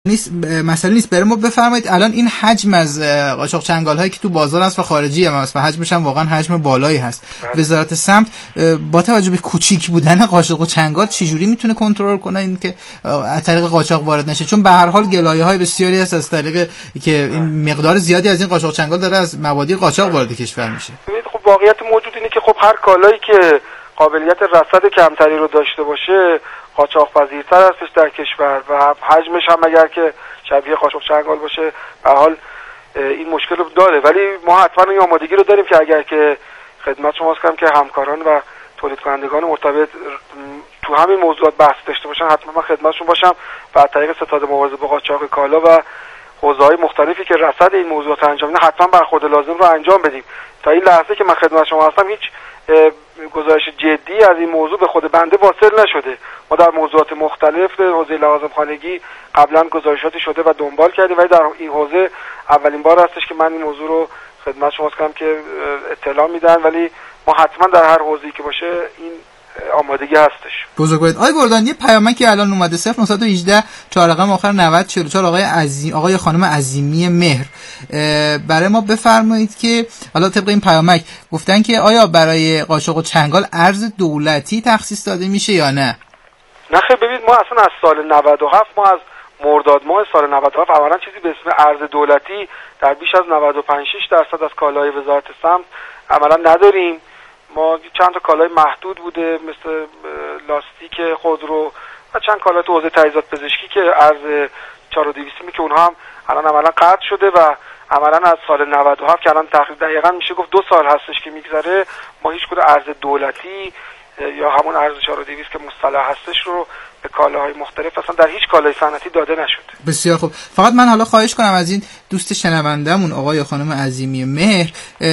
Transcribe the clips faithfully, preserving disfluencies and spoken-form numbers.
نیست مسئله نیست. برای ما بفرمایید الان این حجم از قاچاق چنگال هایی که تو بازار هست و خارجی هم هست و حجمش هم واقعا حجم بالایی هست، وزارت سمت با توجه به کوچیک بودن قاچاق و چنگال چجوری میتونه کنترل کنه این که از طریق قاچاق وارد نشه؟ چون به هر حال گلایه های بسیاری هست از طریق که این مقدار زیادی از این قاچاق چنگال داره از مبادی قاچاق وارد کشور میشه. ببینید خب واقعیت موجود اینه که خب هر کالایی که قابلیت رصد کمتری رو داشته باشه قاچاق پذیرتر هستش در کشور و حجمش هم اگر که شبیه قاچاق چنگال باشه به حال این مشکل رو داره. ولی ما حتما این آمادگی رو داریم که اگر که خدمت شما هستم که همکاران و تولید کنندگان مرتبط تو همین موضوعات بحث داشته باشن حتما من خدمتشون باشم و از طریق ستاد مبارزه با قاچاق کالا و حوزه‌های مختلفی که رصد این موضوعات انجام میدن حتما برخورد لازم رو انجام بدیم. تا این لحظه که من خدمت شما هستم هیچ گزارش جدی از این موضوع به خود بنده واصل نشده. ما در موضوعات مختلف حوزه لوازم خانگی قبلا گزارشاتی شده و دنبال کردیم ولی در این حوزه اولین بار هستش که من این موضوع رو خدمت شما هستم که اطلاع میدن، ولی ما حتما در هر حوزه‌ای که باشه این آمادگی هستش. بزرگوارید آقای گردان یه پیامکی الان اومده صفر نه یک هشت چهار رقم آخر نود چهل و چهار آقای عظیم آقای خانم عظیمی مهر برای ما بفرمایید که حالا طبق این پیامک گفتن که آیا برای قاچاق و چنگال ارز دولتی تخصیص داده میشه یا نه؟ نه خیر، ببینید ما اصلا از سال نود و هفت ما از مرداد ماه سال نود و هفت اولا چیزی به اسم ارز دولتی در بیش از نود و پنج شش درصد از کالای وزارت سمت عملا نداریم. ما چند تا کالای محدود بوده مثل لاستیک خودرو و چند کالای تو حوزه تجهیزات پزشکی که ارز چهار و دویست می که اونها هم الان عملا قطع شده و عملا از سال نود و هفت که الان تقریبا دقیقاً میشه گفت دو سال هستش که میگذره ما هیچ کدوم ارز دولتی یا همون ارز چهار و دویست که مصطلح هستش رو به کالاهای مختلف اصلا در هیچ کالای صنعتی داده نشده. بسیار خوب. فقط من حالا خواهش کنم از این دوست شنوندهمون آقای خانم عظیمی مهر،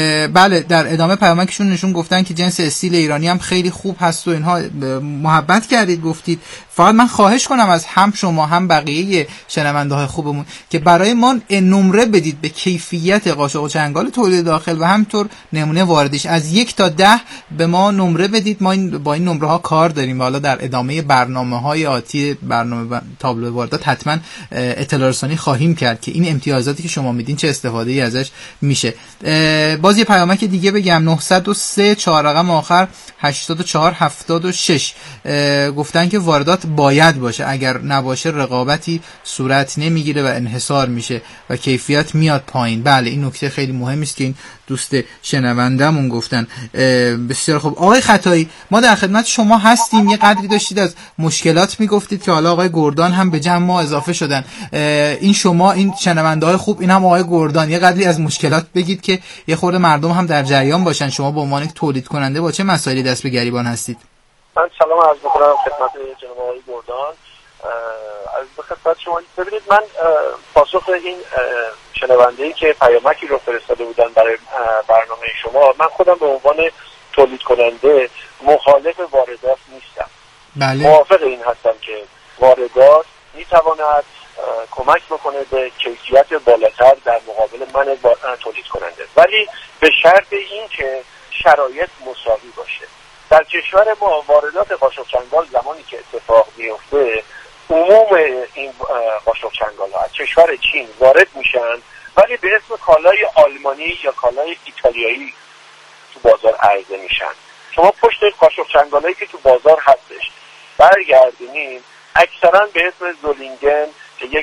بله در ادامه پیامکشون نشون گفتن که جنس استیل ایرانی هم خیلی خوب هست و اینها محبت کردید گفتید. فقط من خواهش کنم از هم شما هم بقیه شنونده های خوبمون که برای ما نمره بدید به کیفیت قاچاق و چنگال تولید داخل و همینطور نمونه واردش از یک تا ده به ما نمره بدید. ما این با این نمره ها کار داریم و حالا در ادامه برنامه های آتی برنامه تابلو واردات حتما اطلاع رسانی خواهیم کرد که این امتیازاتی که شما میدین چه استفاده ای ازش میشه. باز یه پیامک دیگه بگم نه صفر سه چهار رقم آخر هشتاد و چهار هفتاد و شش گفتن که واردات باید باشه، اگر نباشه رقابتی صورت نمیگیره و انحصار میشه و کیفیت میاد پایین. بله این نکته خیلی مهمی است که این دوست شنوندمون گفتن. بسیار خوب آقای خطایی ما در خدمت شما هستیم. یه قدری داشتید از مشکلات میگفتید که حالا آقای گردان هم به جمع ما اضافه شدن. این شما این شنونده های خوب این هم آقای گردان یه قدری از مشکلات بگید که یه خورده مردم هم در جریان باشن. شما به عنوان تولید کننده با چه مسائلی دست به گریبان هستید؟ من سلام عرض می‌کنم خدمت جناب آقای گردان. از خدمت شما ببینید من پاسخ این شنونده‌ای که پیامکی رو فرستاده بودن برای برنامه شما، من خودم به عنوان تولید کننده مخالف واردات نیستم. بله. موافق این هستم که واردات میتواند کمک بکنه به کیفیت بالاتر در مقابل من تولید کننده، ولی به شرط این که شرایط مساوی باشه. در کشور ما واردات قاچاق چنگال زمانی که اتفاق میفته عموم این قاچاق چنگال ها از کشور چین وارد میشن ولی به اسم کالای آلمانی یا کالای ایتالیایی تو بازار عرضه میشن. شما پشت قاچاق چنگالایی که تو بازار هستش برگردونین اکثرا به اسم زولینگن که یک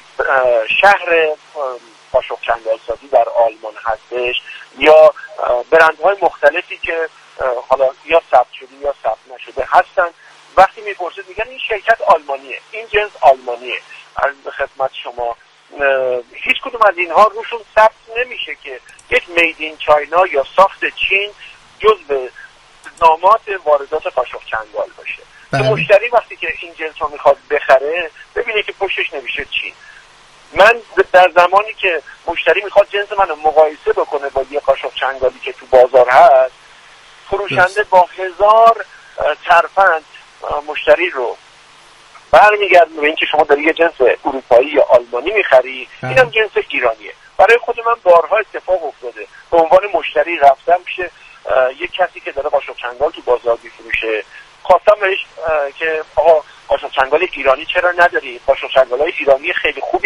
شهر قاچاق چنگال سازی در آلمان هستش یا برندهای مختلفی که حالا یا ثبت شده یا ثبت نشده هستن، وقتی میپرسید میگن این شرکت آلمانیه، این جنس آلمانیه. عرض به خدمت شما هیچ کدوم از اینها روشون ثبت نمیشه که یک مید این چاینا یا ساخت چین جزء نامات واردات قاچاق چنگال باشه. که مشتری وقتی که این جنس ها میخواد بخره ببینه که پشتش نمیشه چین. من در زمانی که مشتری میخواد جنس منو مقایسه بکنه با یه قاچاق چنگالی که تو بازار هست، فروشنده با هزار ترفند مشتری رو برمیگردونه به اینکه شما داری یه جنس اروپایی یا آلمانی میخری، اینم جنس ایرانیه. برای خود من بارها اتفاق افتاده به عنوان مشتری رفتم پیش یک کسی که داره قاچاق چنگال تو بازار میفروشه، خواستم بهش که آقا قاچاق چنگال ایرانی چرا نداری؟ قاچاق چنگالای ایرانی خیلی خوبی الان تو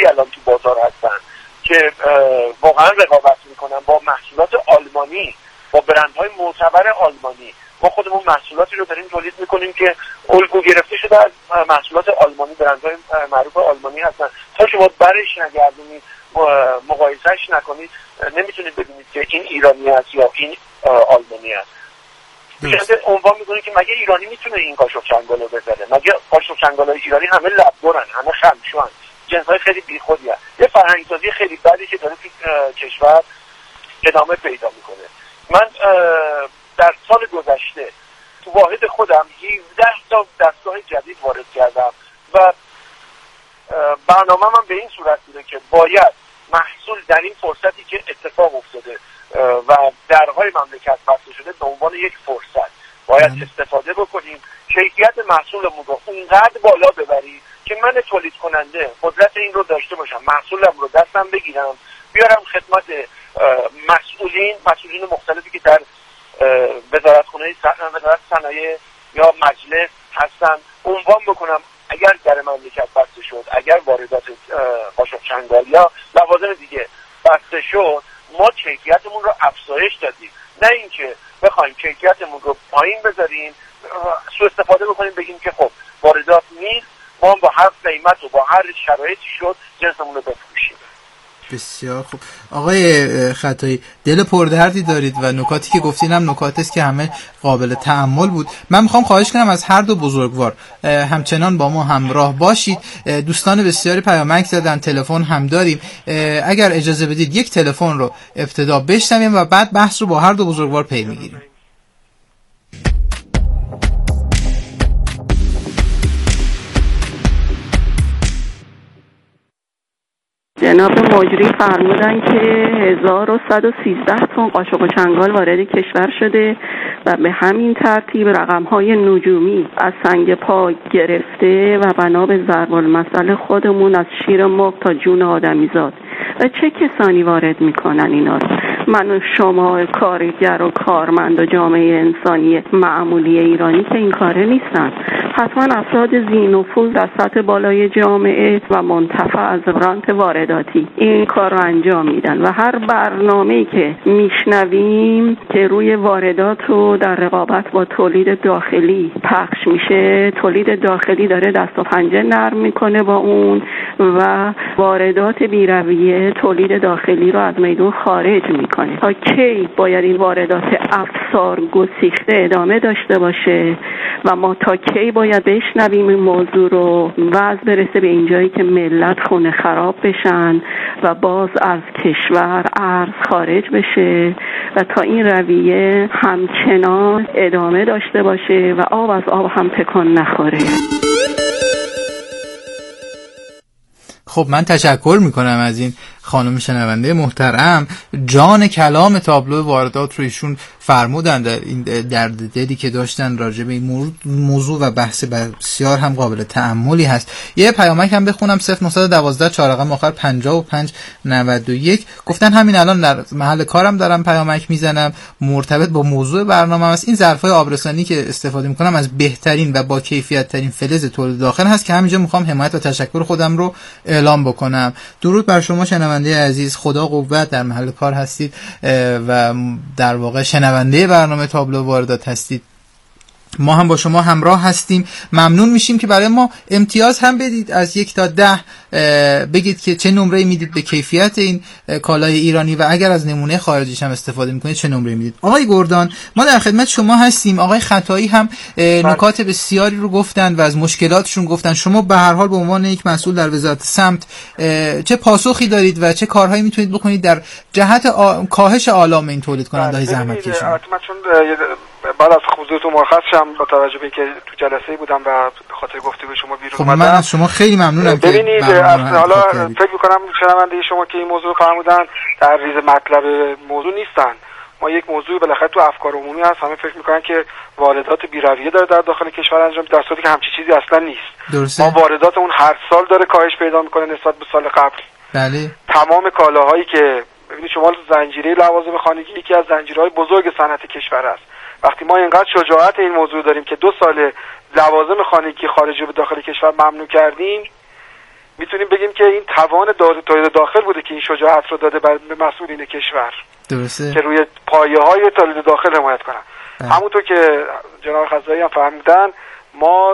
بازار هستن که واقعا رقابت میکنن با محصولات آلمانی، با برندهای معتبر آلمانی. ما خودمون محصولاتی رو داریم تولید میکنیم که الگو گرفته شده از محصولات آلمانی، برندهای معروف آلمانی هستن. تا شما برش نگردونید، مقایسهش نکنید، نمیتونید ببینید که این ایرانی است یا این آلمانی است. میشه عنوان میکنید که مگه ایرانی میتونه این قاشق چنگال رو بزنه؟ مگه قاشق چنگال‌های ایرانی همه لب‌برن، همه خمشوان، جنس‌های خیلی بیخودی هست. یه فرهنگ‌سازی خیلی بدی که داره تو کشور ادامه پیدا میکنه. من در سال گذشته تو واحد خودم هفده تا دستگاه جدید وارد کردم و برنامه من به این صورت بوده که باید محصول در این فرصتی که اتفاق افتاده و درهای مملکت بسته شده به عنوان یک فرصت باید استفاده بکنیم، کیفیت محصولمون رو اونقدر بالا ببریم که من تولید کننده قدرت این رو داشته باشم، محصولم رو دستم بگیرم، بیارم خدمت مسئولین مسئولین مختلفی که در وزارتخانه وزارت صنایع یا مجلس هستن عنوان بکنم اگر در مملکت بسته شد، اگر واردات قاشق چنگال یا لوازم دیگه بسته شد، ما کیفیتمون رو افزایش دادیم، نه اینکه بخوایم کیفیتمون رو پایین بذاریم، سوء استفاده بکنیم، بگیم که خب واردات نیست، ما با هر قیمت و با هر شرایطی شد جنسمون رو بفروشیم. بسیار خوب. آقای خطایی، دل پردردی دارید و نکاتی که گفتین هم نکاتی است که همه قابل تأمل بود. من میخوام خواهش کنم از هر دو بزرگوار همچنان با ما همراه باشید. دوستان بسیاری پیامک زدن، تلفن هم داریم. اگر اجازه بدید یک تلفن رو ابتدا بشنویم و بعد بحث رو با هر دو بزرگوار پی میگیریم. جناب مجری فرمودن که هزار و صد و سیزده تن قاشق و چنگال وارد کشور شده و به همین ترتیب رقم‌های نجومی از سنگ پا گرفته و بنا به ضرب المثل خودمون از شیر مرغ تا جون آدمیزاد. و چه کسانی وارد میکنن اینا رو؟ من و شما کارگر و کارمند و جامعه انسانی معمولی ایرانی که این کاره نیستن. حتما افراد ذی‌نفوذ در سطح بالای جامعه و منتفع از رانت وارداتی این کار رو انجام میدن و هر برنامه‌ای که میشنویم که روی واردات رو در رقابت با تولید داخلی پخش میشه، تولید داخلی داره دست و پنجه نرم میکنه با اون و واردات بی‌رویه تولید داخلی رو از میدون خارج میکنه. تا کی باید این واردات افسار گسیخته ادامه داشته باشه و ما تا کی باید بشنویم این موضوع رو وضع برسه به اینجایی که ملت خونه خراب بشن و باز از کشور ارز خارج بشه و تا این رویه همچنان ادامه داشته باشه و آب از آب هم تکان نخوره. خب من تشکر میکنم از این خانم شنونده محترم. جان کلام تابلو واردات رو ایشون فرمودن در این درد دلی که داشتن راجع به این موضوع و بحث بسیار هم قابل تأملی هست. یه پیامک هم بخونم صفر نه یک دو چهار رقم آخر پنجاه و پنج نود و یک گفتن همین الان در محل کارم دارم پیامک میزنم مرتبط با موضوع برنامه است. این ظرفای آبرسانی که استفاده میکنم از بهترین و با کیفیت ترین فلز تولید داخل هست که همینجا میخوام حمایت و تشکر خودم رو اعلام بکنم. درود بر شما شنونده عزیز، خدا قوت، در محل کار هستید و در واقع شنونده برنامه تابلو واردات هستید. ما هم با شما همراه هستیم. ممنون میشیم که برای ما امتیاز هم بدید از یک تا ده، بگید که چه نمره میدید به کیفیت این کالای ایرانی و اگر از نمونه خارجیش هم استفاده میکنید چه نمره میدید. آقای گردان ما در خدمت شما هستیم. آقای خطایی هم نکات بسیاری رو گفتن و از مشکلاتشون گفتن. شما به هر حال به عنوان یک مسئول در وزارت سمت چه پاسخی دارید و چه کارهایی میتونید بکنید در جهت آ... کاهش آلام این تولید کننده‌های زحمت کشی؟ بعد از حضورتون مرخص شم با توجه به اینکه تو جلسه‌ای بودم و به خاطر گفتگوی شما بیرون خب اومدم. من از شما خیلی ممنونم. ببینید حالا فکر می‌کنم شنونده شما که این موضوع فرمودن در ریز مطلب موضوع نیستن. ما یک موضوع بالاخره تو افکار عمومی هست، همه فکر می‌کنن که واردات بی‌رویه داره در داخل کشور انجام میشه، در صورتی که همچین چیزی اصلا نیست. درسته. ما وارداتمون هر سال داره کاهش پیدا می‌کنه نسبت به سال قبل. بله. تمام کالاهایی که ببینید شما زنجیره لوازم خانگی یکی از زنجیرهای بزرگ صنعت کشور است. وقتی ما اینقدر شجاعت این موضوع داریم که دو سال لوازم خانگی خارجی به داخل کشور ممنوع کردیم، میتونیم بگیم که این توان تولید داخل بوده که این شجاعت رو داده به مسئولین کشور درسته که روی پایه‌های تولید داخل حمایت کنن. همونطور که جناب خزایی هم فهمیدن، ما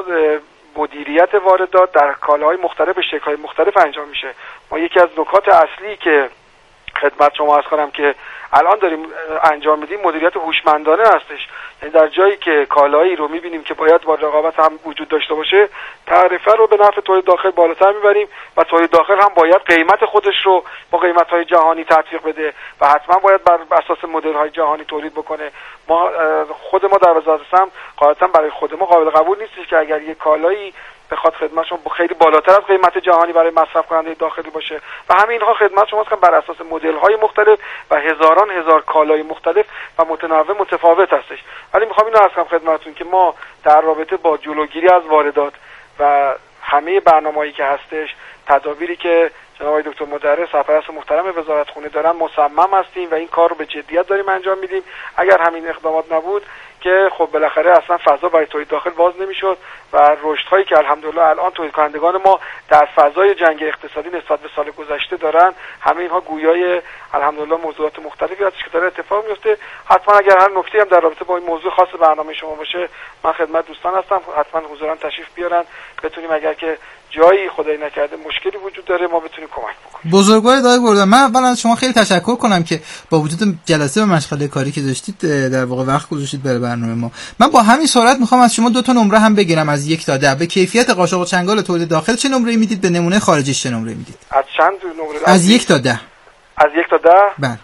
مدیریت واردات در کالاهای مختلف به شکل‌های مختلف انجام میشه. ما یکی از نکات اصلی که خدمت شما عرض کنم که الان داریم انجام میدیم مدیریت هوشمندانه هستش. یعنی در جایی که کالایی رو میبینیم که باید با رقابت هم وجود داشته باشه، تعرفه رو به نفع تولید داخل بالاتر میبریم و تولید داخل هم باید قیمت خودش رو با قیمت‌های جهانی تطبیق بده و حتما باید بر اساس مدل‌های جهانی تولید بکنه. ما خود ما در وزارت سمت قاعدتاً برای خود ما قابل قبول نیست که اگر یک کالایی بخواد خدمت شما خیلی بالاتر از قیمت جهانی برای مصرف کننده داخلی باشه و همه اینها خدمت شما هستن بر اساس مدل‌های مختلف و هزاران هزار کالای مختلف و متنوع متفاوت هستش. ولی میخوام اینو عرض کنم خدمتتون که ما در رابطه با جلوگیری از واردات و همه برنامه‌ای که هستش، تدابیری که جناب آقای دکتر مدرس سرپرست محترم وزارتخونه دارن مصمم هستیم و این کار رو به جدیت داریم انجام میدیم. اگر همین اقدامات نبود که خب بالاخره اصلا فضا برای تولید داخل باز نمیشد و رشدهایی که الحمدلله الان تولید کنندگان ما در فضای جنگ اقتصادی نسبت به سال گذشته دارن، همه اینها گویای الحمدلله موضوعات مختلفی هست که داره اتفاق میفته. حتما اگر هر نکته هم در رابطه با این موضوع خاص برنامه شما باشه، من خدمت دوستان هستم، حتما حضورا تشریف بیارن، بتونیم اگر که جایی خدای نکرده مشکلی وجود داره ما بتونیم کمک بکنیم. بزرگوار دای بردن. من اولا از شما خیلی تشکر کنم که با وجود جلسه و مشغله کاری که داشتید در واقع وقت گذاشتید برای برنامه ما. من با همین سرعت میخوام از شما دو تا نمره هم بگیرم از یک تا ده. به کیفیت قاشق و چنگال تولید داخل چه نمره میدید؟ به نمونه خارجی چه نمره میدید؟ از چند نمره؟ از, از یک تا ده. از یک تا ده؟ بله.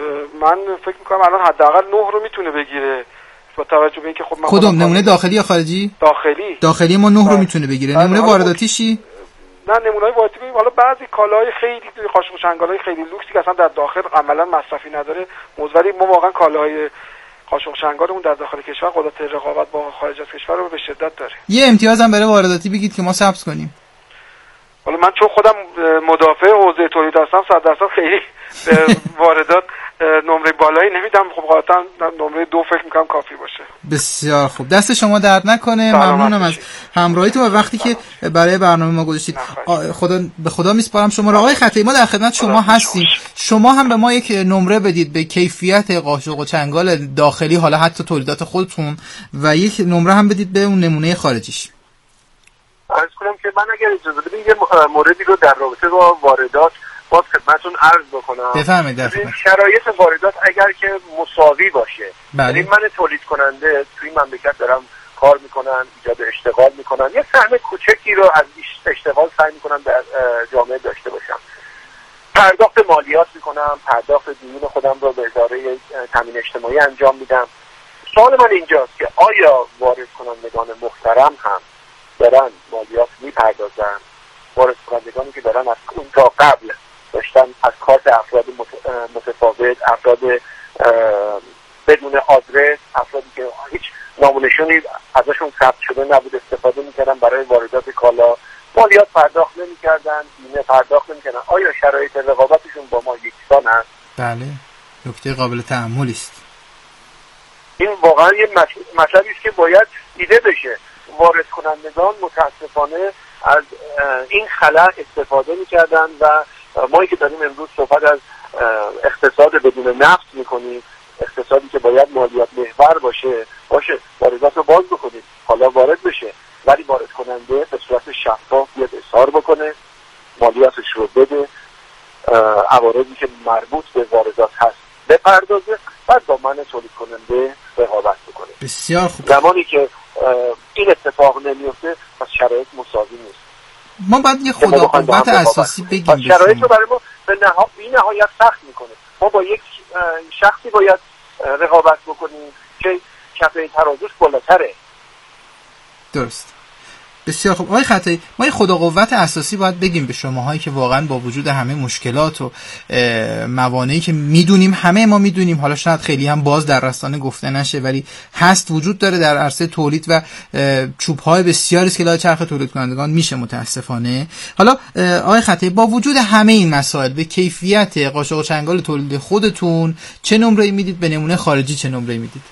من فکر میکنم الان حداقل نه رو میتونه بگیره. با توجه به اینکه خب من کدوم نمونه داخلی یا خارجی؟ داخلی. داخلی ما نه رو میتونه بگیره. نمونه وارداتی چی؟ نه نمونه‌های وارداتی ببینیم. حالا بعضی کالاهای خیلی قاشق و چنگالای خیلی لوکسی که اصلا در داخل عملا مصرفی نداره، موزولی ما واقعا کالاهای قاشق و چنگالمون در داخل کشور قدرت رقابت با خارج از کشور رو به شدت داره. یه امتیاز هم برای وارداتی بگید که ما ثبت کنیم. حالا من چون خودم مدافع حوزه تولید هستم صد درصد خیلی به واردات نمره بالایی نمیدم. خب قاطعا نمره دو فکر میکنم کافی باشه. بسیار خوب، دست شما درد نکنه. ممنونم از همراهیتون و وقتی که برای برنامه ما گذاشتید. خدا به خدا میسپارم شما. آقای خطایی ما در خدمت شما هستیم. شما هم به ما یک نمره بدید به کیفیت قاشق و چنگال داخلی، حالا حتی تولیدات خودتون، و یک نمره هم بدید به اون نمونه خارجیش. عرض کنم که من اگر اجازه بدید یه موردی رو در رابطه با واردات باز خدمتتون عرض بکنم. بفرمایید. شرایط واردات اگر که مساوی باشه، یعنی بله. من تولید کننده توی این مملکت دارم کار میکنم، ایجاد اشتغال میکنم، یه سهم کوچکی رو از اشتغال سعی میکنم در جامعه داشته باشم، پرداخت مالیات میکنم، پرداخت دیون خودم رو به اداره تامین اجتماعی انجام میدم. سوال من اینجاست که آیا وارد کنندگان محترم هم دارن مالیات میپردازن؟ وارد کنندگانی که دارن از اون تا قبل داشتن از کارت افراد متفاوت، افراد بدون آدرس، افرادی که هیچ نامونشونی ازشون ثبت شده نبود استفاده میکردن برای واردات کالا، مالیات پرداخت نمیکردن، بیمه پرداخت نمیکردن، آیا شرایط رقابتشون با ما یکسان است؟ بله، نکته قابل تأملی است. این واقعا یه مطلبی است که باید دیده بشه. وارد کنندگان متاسفانه از این خلا استفاده میکردن و ما که داریم امروز صحبت از اقتصاد بدون نفت میکنیم، اقتصادی که باید مالیات محور باشه، باشه واردات رو باز بکنید، حالا وارد بشه، ولی وارد کننده به صورت شفاف بیاد اظهار بکنه، مالیاتش رو بده، عوارضی که مربوط به واردات هست بپردازه، بعد با من تولید کننده رقابت بکنه. بسیار خوب. زمانی که این اتفاق نمیفته پس شرایط مساوی نیست. ما باید یه خداقوت اساسی بگیم. شرایط رو برای ما به نها... بی نهایت سخت میکنه. ما با یک شخصی باید رقابت بکنیم که کفه ترازوش بالاتره. درست. بسیار خوب. آقای خطایی، ما یه خداقوت اساسی باید بگیم به شماهایی که واقعا با وجود همه مشکلات و موانعی که میدونیم، همه ما میدونیم، حالا شاید خیلی هم باز در رسانه گفته نشه، ولی هست، وجود داره در عرصه تولید و چوب‌های بسیاری است که لای چرخ تولید کنندگان میشه متاسفانه. حالا آقای خطایی، با وجود همه این مسائل به کیفیت قاشق و چنگال تولید خودتون چه نمره‌ای میدید؟ به نمونه خارجی چه نمره‌ای میدید؟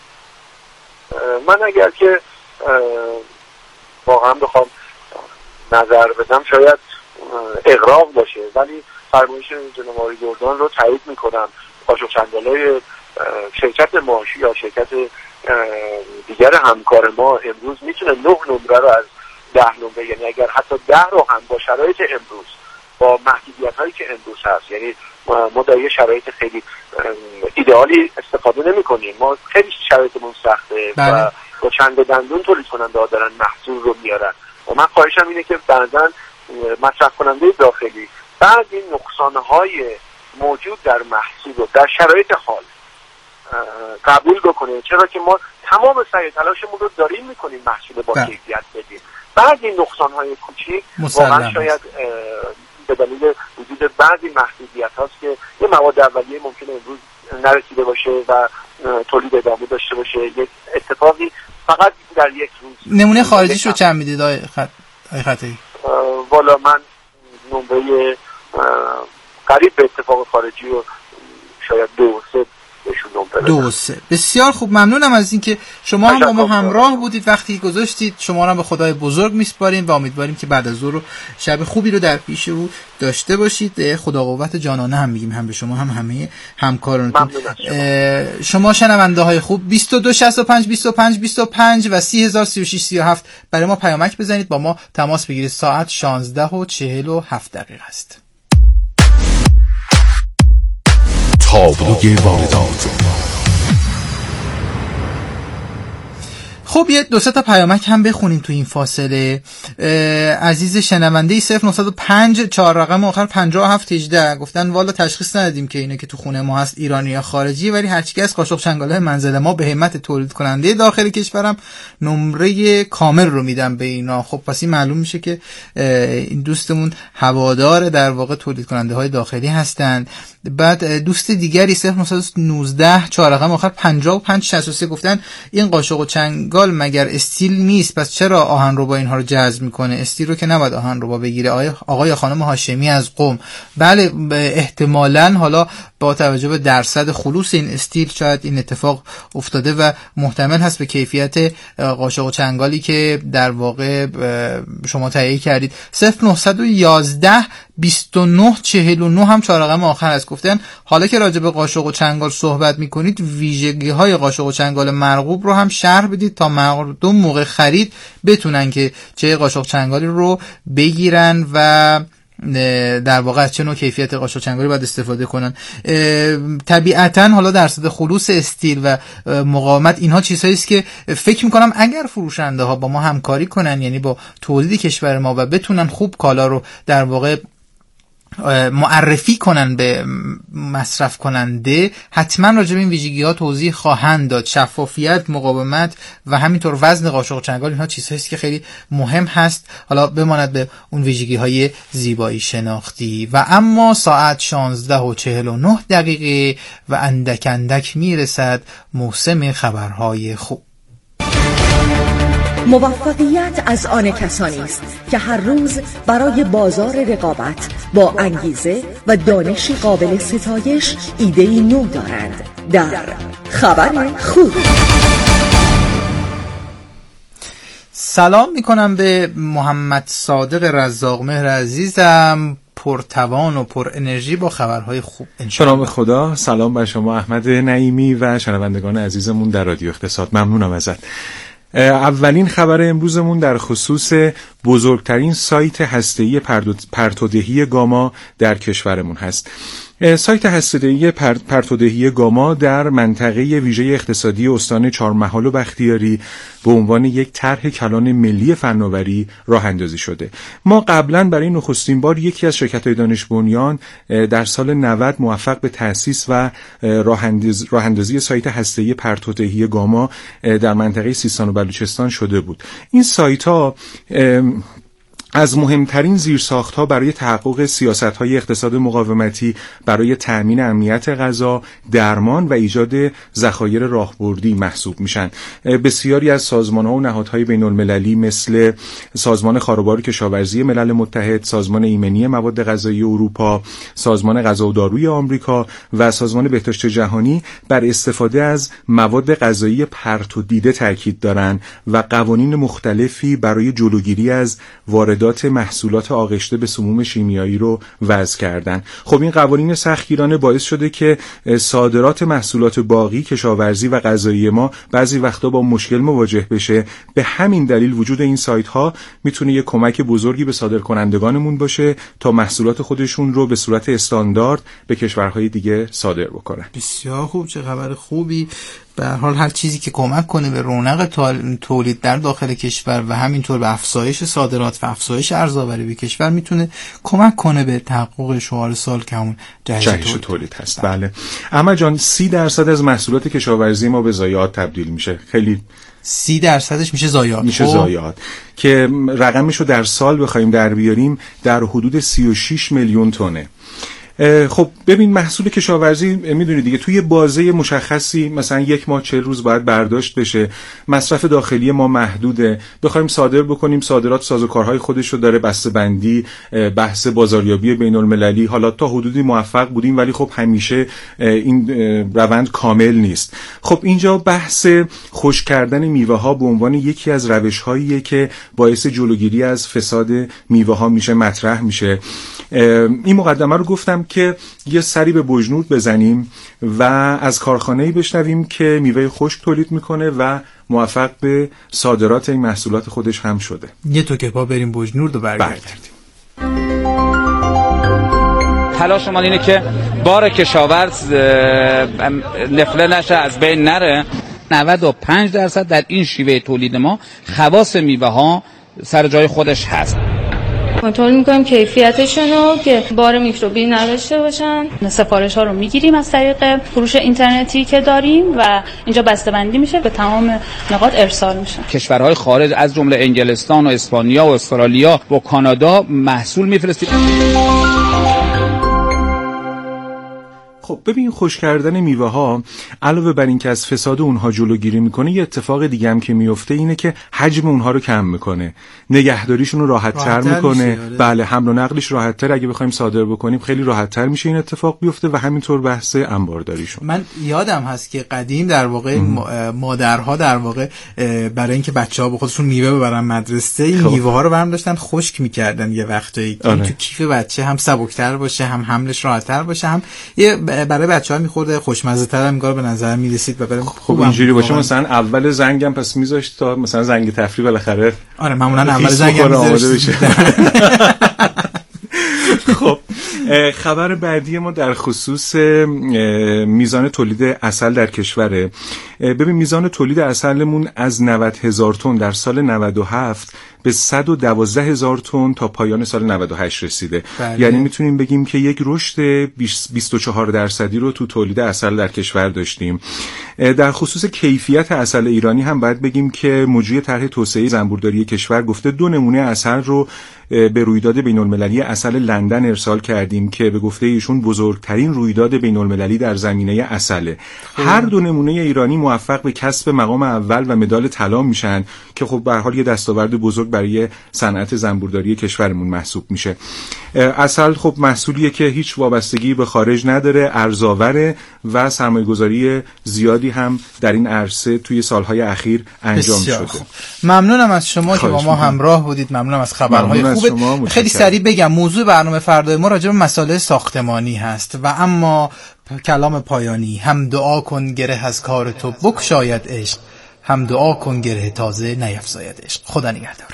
من اگر که واقعا بخوام نظر بدم شاید اغراق باشه. ولی فرمایش جناب آقای گردان رو تایید میکنم. قاشق چنگالای شرکت ماشی یا شرکت دیگر همکار ما امروز میتونه نه نمره رو از ده نمره، یعنی اگر حتی ده رو هم با شرایط امروز، با محدودیت هایی که امروز هست، یعنی ما در یه شرایط خیلی ایدئالی استفاده نمی کنیم، ما خیلی شرایطمون سخته بله. و با چند دندون تولید کننده ها دارن محصول رو میارن و من خواهشم اینه که بعضا مصرف کننده داخلی بعد این نقصانهای موجود در محصول رو در شرایط حال قبول بکنه، چرا که ما تمام سعی تلاشمون رو داریم میکنیم محصول با کیفیت بدیم. بعد این نقصانهای کوچیک واقعا شاید به دلیل وجود بعضی محدودیت هاست که یه مواد اولیه ممکنه امروز نرسیده باشه و تولید ادامه داشته باشه، یک اتفاقی فقط در یک روز. نمونه خارجیش رو چند میدید آقای خط... خطایی؟ والا من نمره قریب به اتفاق خارجی رو شاید دو و سه دو و سه. بسیار خوب، ممنونم از اینکه شما هم با ما همراه بودید، وقتی گذاشتید. شما را به خدای بزرگ میسپاریم و امیدواریم که بعد از ظهر رو شب خوبی رو در پیش رو داشته باشید. خدا قوت جانانه هم میگیم، هم به شما هم همه همکارانتون. شما. شما شنونده های خوب بیست و دو شصت و پنج بیست و پنج بیست و پنج و سی هزار سی و شش سی و هفت برای ما پیامک بزنید، با ما تماس بگیرید. ساعت شانزده و چهل و هفت دقیقه است. تابلوی واردات. خب یه دو سه تا پیامک هم بخونیم تو این فاصله. عزیز شنونده صفر نه صفر پنج چهار رقم آخر پنجاه و هفت هجده گفتن والا تشخیص ندادیم که اینه که تو خونه ما هست ایرانی یا خارجی، ولی هر چی از قاشق چنگاله منزل ما به همت تولید کننده داخل کشورم نمره کامل رو میدم به اینا. خب پس این معلوم میشه که این دوستمون هوادار در واقع تولید کننده های داخلی هستند. بعد دوست دیگری صفر نه یک نه چهار رقم آخر پنجاه و پنج شصت و سه گفتن این قاشق و چنگال مگر استیل نیست، پس چرا آهنربا اینها رو جذب میکنه؟ استیل رو که نباید آهنربا بگیره. آقای آقای خانم هاشمی از قم. بله احتمالاً حالا با توجه به درصد خلوص این استیل شاید این اتفاق افتاده و محتمل هست به کیفیت قاشق و چنگالی که در واقع شما تهیه کردید. صفر نه یک یک بیست و نه چهل و نه هم چهار رقم آخر است. گفتن حالا که راجع به قاشق و چنگال صحبت میکنید ویژگی های قاشق و چنگال مرغوب رو هم شرح بدید تا مردم موقع خرید بتونن که چه قاشق چنگالی رو بگیرن و در واقع از چه نوع کیفیت قاشق چنگالی باید استفاده کنن. طبیعتاً حالا درصد خلوص استیل و مقاومت اینها چیزهایی است که فکر میکنم اگر فروشنده ها با ما همکاری کنن، یعنی با تولید کشور ما، و بتونن خوب کالا رو در واقع معرفی کنن به مصرف کننده، حتما راجع به این ویژگی ها توضیح خواهند داد. شفافیت، مقاومت و همینطور وزن قاشق و چنگال، اینها چیزهایی است که خیلی مهم هست. حالا بماند به اون ویژگی های زیبایی شناختی. و اما ساعت شانزده و چهل و نه دقیقه و اندک اندک میرسد موسم خبرهای خوب. موفقیت از آن کسانی است که هر روز برای بازار رقابت با انگیزه و دانشی قابل ستایش ایده‌ای نو دارند. در خبر خوب سلام میکنم به محمد صادق رزاق مهر عزیزم، پرتوان و پر انرژی با خبرهای خوب. سلام خدا. سلام بر شما احمد نعیمی و شنوندگان عزیزمون در رادیو اقتصاد. ممنونم ازت. اولین خبر امروزمون در خصوص بزرگترین سایت هسته‌ای پرتودهی گاما در کشورمون هست. سایت هسته‌ای پرتودهی گاما در منطقه ویژه اقتصادی استان چهارمحال و بختیاری به عنوان یک طرح کلان ملی فناوری راه اندازی شده. ما قبلا برای نخستین بار یکی از شرکت‌های دانش بنیان در سال نود موفق به تأسیس و راه اندازی سایت هسته‌ای پرتودهی گاما در منطقه سیستان و بلوچستان شده بود. این سایت‌ها از مهمترین زیرساخت‌ها برای تحقق سیاست‌های اقتصاد مقاومتی برای تأمین امنیت غذا، درمان و ایجاد ذخایر راهبردی محسوب میشن. بسیاری از سازمان‌ها و نهادهای بین‌المللی مثل سازمان خاروبار کشاورزی ملل متحد، سازمان ایمنی مواد غذایی اروپا، سازمان غذا و داروی آمریکا و سازمان بهداشت جهانی بر استفاده از مواد غذایی پرتودیده تاکید دارند و قوانین مختلفی برای جلوگیری از وارد واردات محصولات آغشته به سموم شیمیایی رو وضع کردن. خب این قوانین سختگیرانه باعث شده که صادرات محصولات باغی، کشاورزی و غذایی ما بعضی وقتا با مشکل مواجه بشه. به همین دلیل وجود این سایت ها میتونه یه کمک بزرگی به صادرکنندگانمون باشه تا محصولات خودشون رو به صورت استاندارد به کشورهای دیگه صادر بکنن. بسیار خوب، چه خبر خوبی. به هر حال هر چیزی که کمک کنه به رونق تولید در داخل کشور و همینطور به افزایش صادرات و افزایش ارزآوری به کشور میتونه کمک کنه به تحقق شعار سال که همون جهش تولید, تولید هست. بله. احمد جان، سی درصد از محصولات کشاورزی ما به ضایعات تبدیل میشه. خیلی سی درصدش میشه ضایعات. میشه ضایعات که رقمشو در سال بخوایم در بیاریم در حدود سی و شش میلیون تنه. خب ببین، محصول کشاورزی میدونی دیگه توی بازه مشخصی مثلا یک ماه چهل روز باید برداشت بشه. مصرف داخلی ما محدوده. بخوایم صادر بکنیم، صادرات سازوکارهای خودش رو داره، بسته‌بندی، بحث بازاریابی بین المللی. حالا تا حدودی موفق بودیم ولی خب همیشه این روند کامل نیست. خب اینجا بحث خشک کردن میوه ها به عنوان یکی از روش هاییه که باعث جلوگیری از فساد میوه ها میشه، مطرح میشه. این مقدمه رو گفتم که یه سری به بجنورد بزنیم و از کارخانه‌ای بشنویم که میوه خشک تولید میکنه و موفق به صادرات این محصولات خودش هم شده. یه تو که پا بریم بجنورد و برگردیم. تلاش ما اینه که بار کشاورز نفله نشه، از بین نره. نود و پنج درصد در این شیوه تولید ما خواص میوه ها سر جای خودش هست. کنترل میکنیم کیفیتشون رو که بار میکروبی نداشته باشن. سفارش ها رو میگیریم از طریق فروش اینترنتی که داریم و اینجا بسته‌بندی میشه، به تمام نقاط ارسال میشه. کشورهای خارج از جمله انگلستان و اسپانیا و استرالیا و کانادا محصول میفرستیم. خب ببین، خشک کردن میوه ها علاوه بر این که از فساد اونها جلوگیری میکنه، یه اتفاق دیگه هم که میفته اینه که حجم اونها رو کم میکنه، نگهداریشون رو راحت تر میکنه. بله، حمل و نقلش راحت تر، اگه بخوایم صادر بکنیم خیلی راحت تر میشه این اتفاق بیفته و همینطور بحث انبارداریشون. من یادم هست که قدیم در واقع مادرها در واقع برای اینکه بچه‌ها به خودشون میوه ببرن مدرسه، این خب. میوه ها رو برام داشتن خشک میکردن یه وقتایی که تو کیف بچه هم سبکتر باشه، هم حملش راحت تر باشه، هم یه برای بچه‌ها می‌خورده خوشمزه‌تر هم میگه به نظر می‌رسید و برای خوب اینجوری باشه. مثلا اول زنگم پس می‌ذاشت تا مثلا زنگ تفریح بالاخره. آره معمولا اول زنگم آماده بشه. خب خبر بعدی ما در خصوص میزان تولید عسل در کشوره. ببین، میزان تولید عسلمون از نود هزار تن در سال نود و هفت به صد و دوازده هزار تن تا پایان سال نود و هشت رسیده. بله. یعنی میتونیم بگیم که یک رشد بیست و چهار درصدی رو تو تولید عسل در کشور داشتیم. در خصوص کیفیت عسل ایرانی هم باید بگیم که مجری طرح توسعه زنبورداری کشور گفته دو نمونه عسل رو به رویداد بین‌المللی عسل لندن ارسال کردیم که به گفته ایشون بزرگترین رویداد بین‌المللی در زمینه عسله. هر دو نمونه ایرانی موفق به کسب مقام اول و مدال طلا میشن که خب به هر حال یه دستاورد بزرگ برای صنعت زنبورداری کشورمون محسوب میشه. عسل خب محصولیه که هیچ وابستگی به خارج نداره، ارزآوره و سرمایه‌گذاری زیادی هم در این عرصه توی سالهای اخیر انجام شده. خوب. ممنونم از شما که با ما همراه بودید. ممنونم از خبرهای خوبه. خیلی سریع بگم موضوع برنامه فردای ما راجع به مسائل ساختمانی هست و اما کلام پایانی: هم دعا کن گره از کار تو بگشاید عشق، هم دعا کن گره تازه نیفزاید عشق. خدا نگهدار.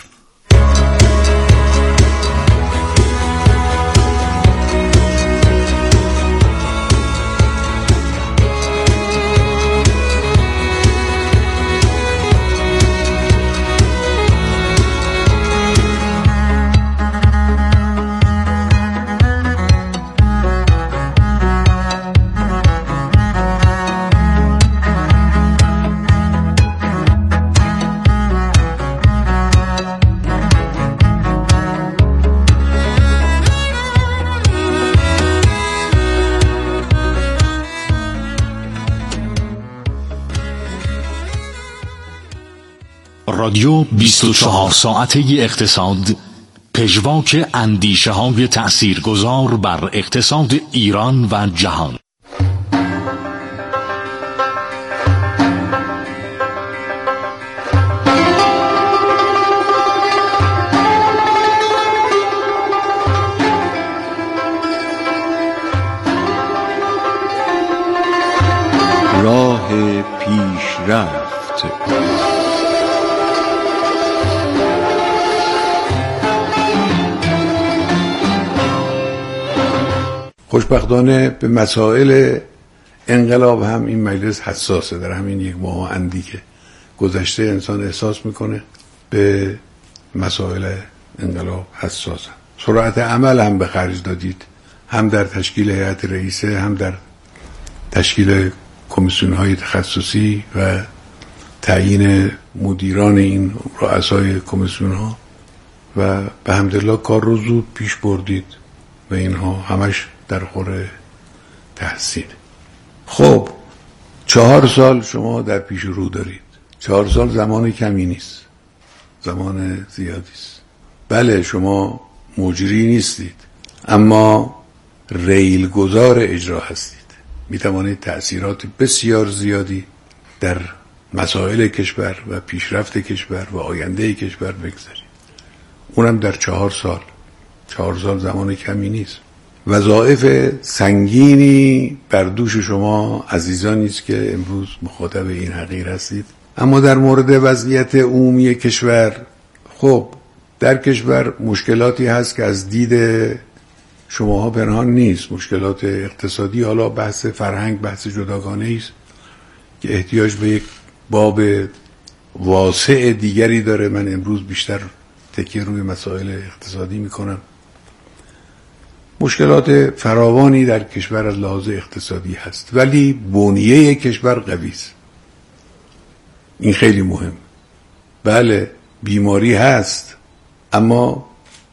رادیو بیست و چهار ساعته اقتصاد، پژواک اندیشه های تأثیرگذار بر اقتصاد ایران و جهان. رفت. خوشبختانه به مسائل انقلاب هم این مجلس حساسه. در همین یک ماه اندی که گذشته انسان احساس میکنه به مسائل انقلاب حساسه. سرعت عمل هم به خرج دادید، هم در تشکیل هیئت رئیسه، هم در تشکیل کمیسیون‌های تخصصی و تعیین مدیران این رؤسای کمیسیون‌ها و به حمدالله کار رو زود پیش بردید و اینها همش در خور تحسین. خب چهار سال شما در پیش رو دارید. چهار سال زمان کمی نیست، زمان زیادی است. بله شما مجری نیستید، اما ریلگذار اجرا هستید. می توانید تأثیرات بسیار زیادی در مسائل کشور و پیشرفت کشور و آینده کشور بگذارید، اونم در چهار سال. چهار سال زمان کمی نیست. وظایف سنگینی بر دوش شما عزیزانی است که امروز مخاطب این حقیر هستید. اما در مورد وضعیت عمومی کشور، خب در کشور مشکلاتی هست که از دید شماها پنهان نیست. مشکلات اقتصادی، حالا بحث فرهنگ بحث جداگانه است که احتیاج به یک باب واسع دیگری داره. من امروز بیشتر تکیه روی مسائل اقتصادی میکنم. مشکلات فراوانی در کشور از لحاظ اقتصادی هست، ولی بنیه کشور قوی است. این خیلی مهم. بله بیماری هست، اما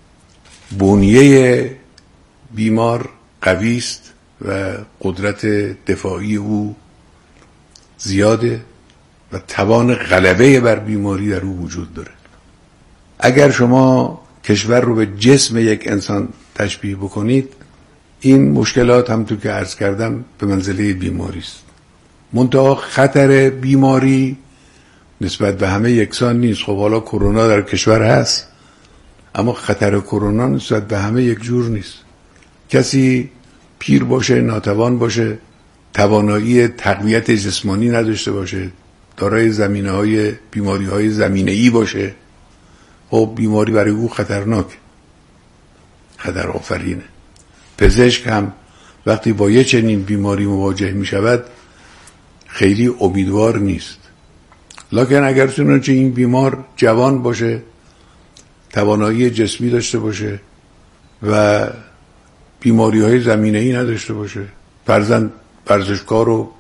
بنیه بیمار قوی است و قدرت دفاعی او زیاده و توان غلبه بر بیماری در او وجود داره. اگر شما کشور رو به جسم یک انسان تشبیه بکنید، این مشکلات هم تو که عرض کردم به منزله بیماری است. منتها خطر بیماری نسبت به همه یکسان نیست. خب حالا کرونا در کشور هست، اما خطر کرونا نسبت به همه یک جور نیست. کسی پیر باشه، ناتوان باشه، توانایی تقویت جسمانی نداشته باشه، دارای زمینه های بیماری های زمینه ای باشه، خب بیماری برای او خطرناک، خطر آفرینه. پزشک هم وقتی با یه چنین بیماری مواجه می شود خیلی امیدوار نیست. لکن اگر چنانچه این بیمار جوان باشه، توانایی جسمی داشته باشه و بیماری های زمینه ای نداشته باشه، فرضاً ورزشکار و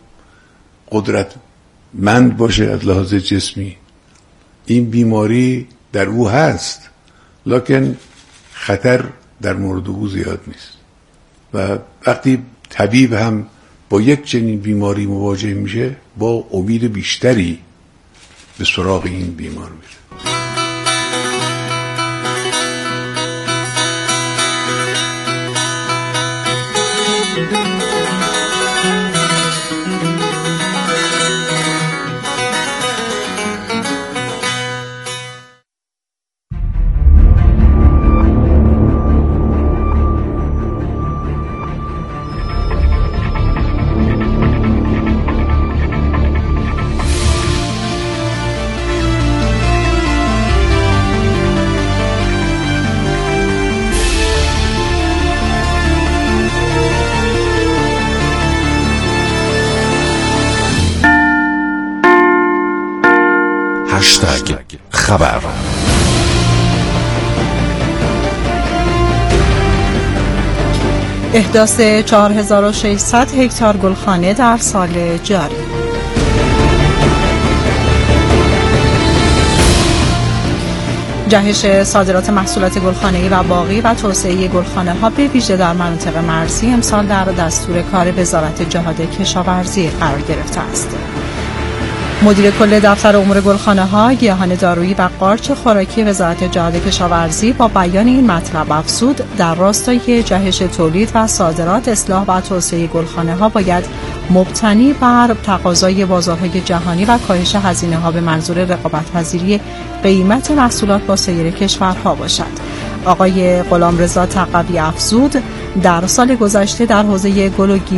قدرتمند باشه از لحاظ جسمی، این بیماری در او هست، لکن خطر در مورد او زیاد نیست. و وقتی طبیب هم با یک چنین بیماری مواجه میشه، با امید بیشتری به سراغ این بیمار میره. خبر. احداث چهار هزار و ششصد هکتار گلخانه در سال جاری. جهش صادرات محصولات گلخانه‌ای و باغی و توسعه گلخانه‌ها به ویژه در مناطق مرزی امسال در دستور کار وزارت جهاد کشاورزی قرار گرفته است. مدیر کل دفتر امور گلخانه‌ها، گیاهان دارویی و قارچ خوراکی وزارت جهاد کشاورزی با بیان این مطلب افزود در راستای جهش تولید و صادرات، اصلاح و توسعه گلخانه‌ها باید مبتنی بر تقاضای بازارهای جهانی و کاهش هزینه‌ها به منظور رقابت‌پذیری قیمت محصولات با سایر کشورها باشد. آقای غلامرضا تقوی افزود در سال گذشته در حوزه گل و